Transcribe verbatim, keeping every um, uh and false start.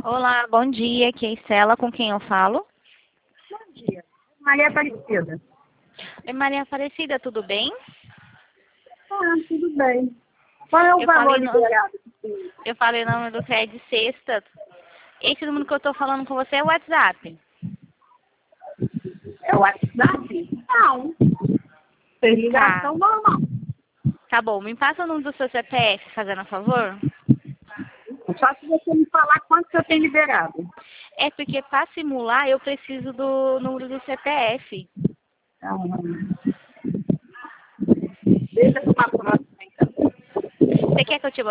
Olá, bom dia. Aqui é a Estela, com quem eu falo? Bom dia. Maria Aparecida. Oi, Maria Aparecida, tudo bem? Ah, tudo bem. Qual é o Eu valor falei, no, liberado? eu falei o nome do crédito sexta. Esse número que eu tô falando com você é o WhatsApp. É o WhatsApp? Não. Tem Tá, ligação normal. tá bom. Me passa o número do seu C P F, fazendo a favor? Só se você me falar quanto que eu tenho liberado. É porque para simular eu preciso do número do C P F. Ah, deixa eu tomar próxima, então. Você quer que eu te